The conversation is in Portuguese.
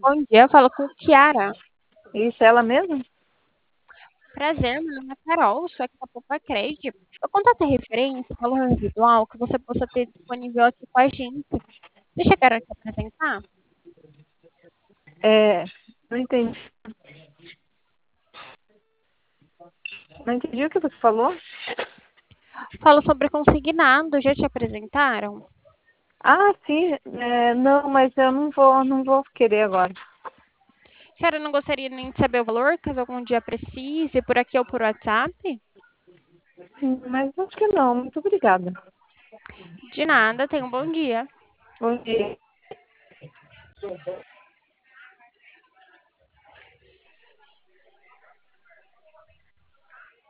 Bom dia, falo com Kiara. Isso, ela mesmo? Prazer, meu nome é Carol, sou aqui da Poupa Cred. Eu contatei referente ao valor residual que você possa ter disponível aqui com a gente. Vocês chegaram a te apresentar? É, não entendi. Não entendi o que você falou. Falo sobre consignado, já te apresentaram? Ah, sim. Não, mas eu não vou querer agora. Kiara, não gostaria nem de saber o valor, caso algum dia precise, por aqui ou por WhatsApp? Mas acho que não. Muito obrigada. De nada, tenha um bom dia. Bom dia.